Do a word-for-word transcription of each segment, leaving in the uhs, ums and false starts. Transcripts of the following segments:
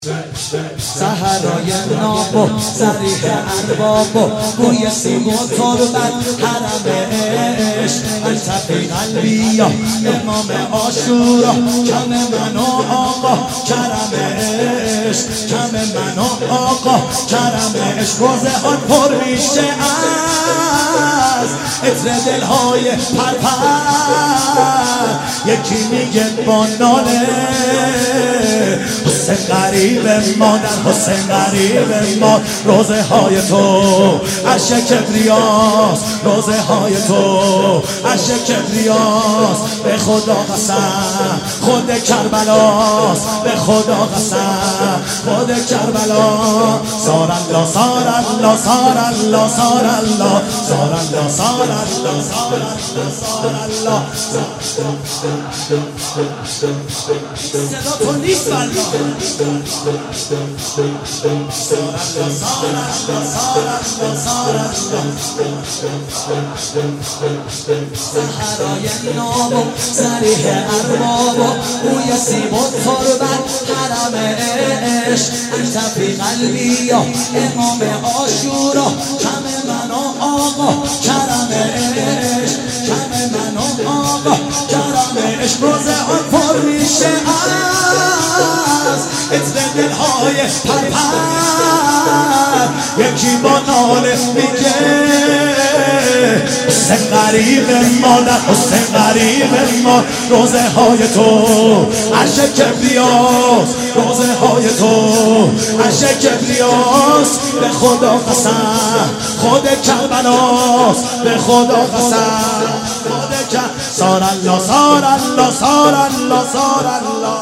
سحرای ناب و صریح ارباب و بوی سیب و تربت حرم عشق التفی قلبی یا امام عاشورا کم من و آقا کرم عشق کم من و آقا کرم عشق روزه آن پر میشه از عطر دلهای پرپر یکی میگه با ناله حسین غریب مادر حسین غریب ما روزه های تو عرش کبریاس روزه های تو عرش کبریاس به خدا قسم خود کربلاس به خدا قسم خود کربلا سار الله سار الله سار الله سار الله سار الله سار الله سار الله سار الله صدا تو نیست والله سحرای نام و صریح ارباب و بوی سیب و تربت حرم عشق التفی قلبی یا امام عاشورا کم من و آقا کرم عشق کم من و آقا کرم عشق روزه آن پر میشه از عطر دلهای پرپر یکی با ناله میگه حسین غریب مادر حسین غریب ما روزه های تو عرش کبریاس روزه های تو عرش کبریاس به خدا قسم خود کربلاس به خدا قسم خود کربلاس سار الله سار الله سار الله سار الله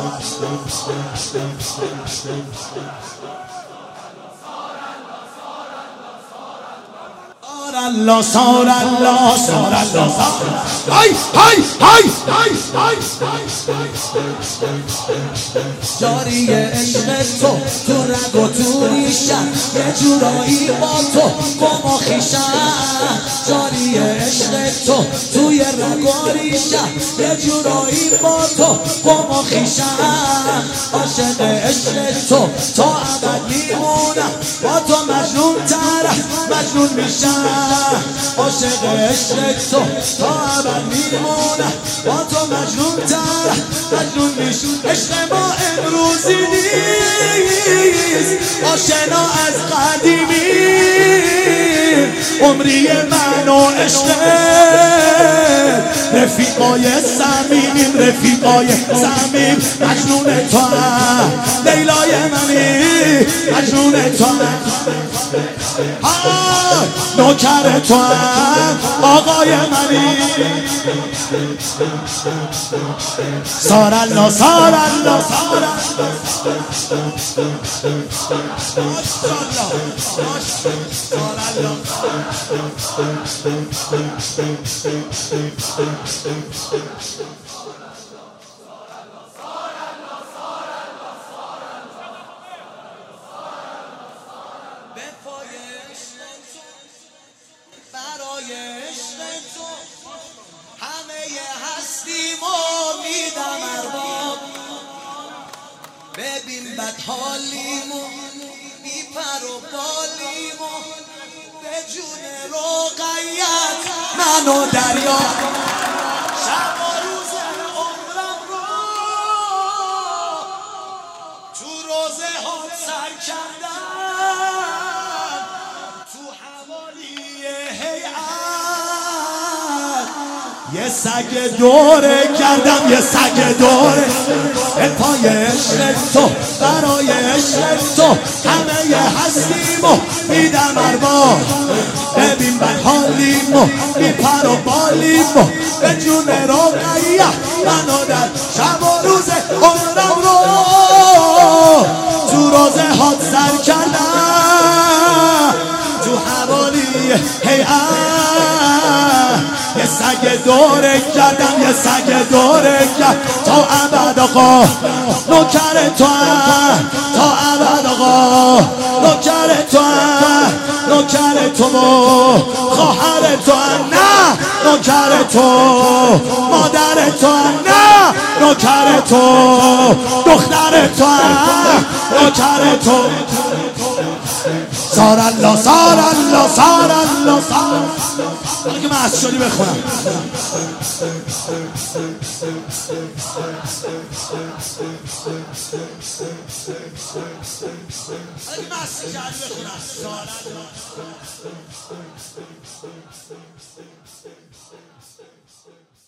الله سار الله سار الله های های های های جاری عشق تو تو رگ و تو ریشم یه جورایی با تو گم و خویشم جاری عشق تو توی رگ و ریشم یه جورایی با تو گم و خویشم عاشق عشق تو تا ابد میمونم با تو مجنون ترم مجنون میشم عاشق عشق تو تا ابد میمونم با تو مجنون ترم مجنون میشم عشق ما امروزی نیست آشنا از قدیمی عمری من و عشق رفیقای صمیمیم رفیقای صمیم مجنون تو هم لیلای منی مجنون تو هم نوکر تو هم آقای منی سار الله سار الله سار برای عشق تو همه هستیمو میدم ارباب ببین بد حالیمو میپر و بالیمو به جون رقیت من و دریا شب و روز عمرم رو تو روزه ها سر کردم تو حوالی هیئت یه سگ دوره کردم یه سگ دوره پای عشق تو برای عشق تو همه هستیمو میدم ارباب ببین من حالیمو میپر و بالیمو به جون رقیه منو در شب و روز عمرم رو تو روزه هات سر کردم تو حوالی هیئت یه سگ دوره کردم یه سگ دوره کرد تا ابد آقا نوکر تو هم تا ابد آقا نوکر تو هم نوکر تو خواهر تو هم نه نوکر تو مادر تو هم نه نوکر تو دختر تو هم تو سار الله سار الله سار الله سار حالا که من شدی بخونم حالا که من شدی بخونم سار الله